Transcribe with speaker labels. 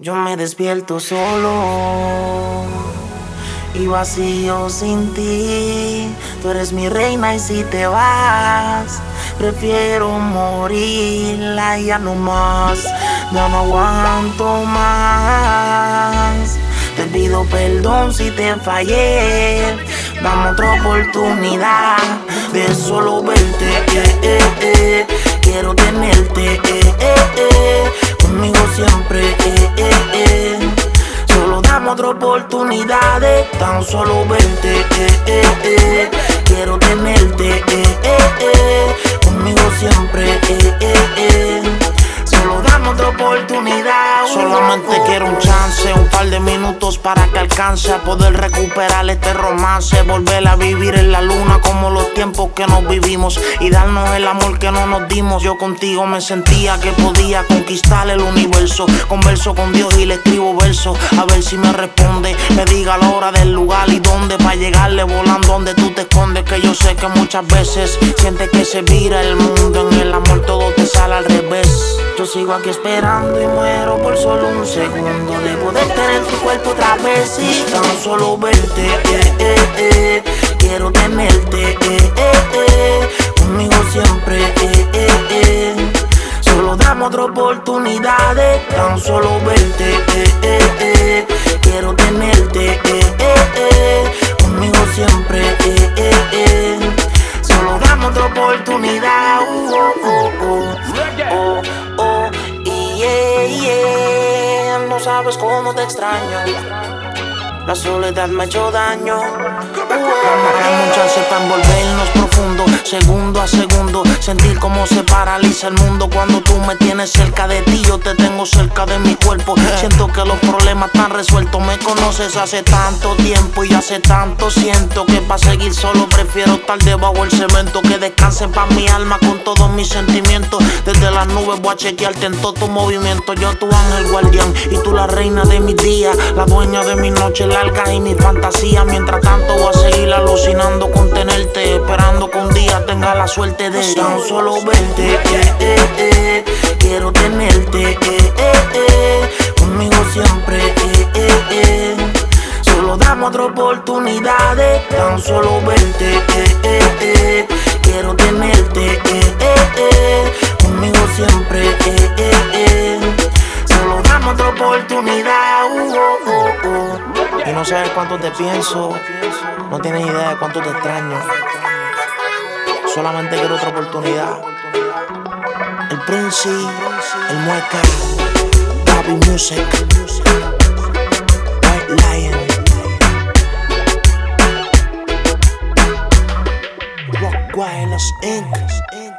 Speaker 1: Yo me despierto solo y vacío sin ti. Tú eres mi reina y si te vas, prefiero morir. Ya no más, ya no aguanto más. Te pido perdón si te fallé. Dame otra oportunidad de solo verte. Quiero tenerte conmigo siempre. Solo dame otra oportunidad de tan solo verte. Quiero tenerte conmigo siempre. Solo dame otra oportunidad. Solamente quiero un chance, un par de minutos para que alcance a poder recuperar este romance. Volver a vivir en la luna como los tiempos que nos vivimos y darnos el amor que no nos dimos. Yo contigo me sentía que podía conquistar el universo. Converso con Dios y le escribo versos, a ver si me responde. Me diga la hora del lugar y dónde, pa' llegarle volando donde tú te escondes. Que yo sé que muchas veces sientes que se vira el mundo. En el amor todo te sale al revés. Yo sigo aquí esperando y muero por solo un segundo de poder tener tu cuerpo otra vez y tan solo verte. Quiero tenerte conmigo siempre. Solo dame otra oportunidad de tan solo verte. Quiero tenerte conmigo siempre. Solo dame otra oportunidad. No sabes cómo te extraño. La soledad me ha hecho daño. Dame un chance para envolvernos profundo, segundo a segundo. Sentir cómo se paraliza el mundo cuando tú me tienes cerca de ti. Yo te tengo cerca de mi cuerpo. Siento que los problemas están resueltos. Me conoces hace tanto tiempo y hace tanto siento que para seguir solo prefiero estar debajo del cemento. Que descanse pa' mi alma con todos mis sentimientos. Desde las nubes voy a chequearte en todo tu movimiento. Yo tu ángel guardián y tú la reina de mis días, la dueña de mi noche larga y mi fantasía. Mientras tanto voy a seguir alucinando con tenerte, esperando que un día tenga la suerte de tan solo verte. Quiero tenerte conmigo siempre. Solo dame otra oportunidad de tan solo verte. Quiero tenerte conmigo siempre. Solo dame otra oportunidad. Y no sabes cuánto te pienso, no tienes idea de cuánto te extraño. Solamente quiero otra oportunidad. El Prince, el Mueca, Gaby Music, White Lion, Rock Wireless Inc.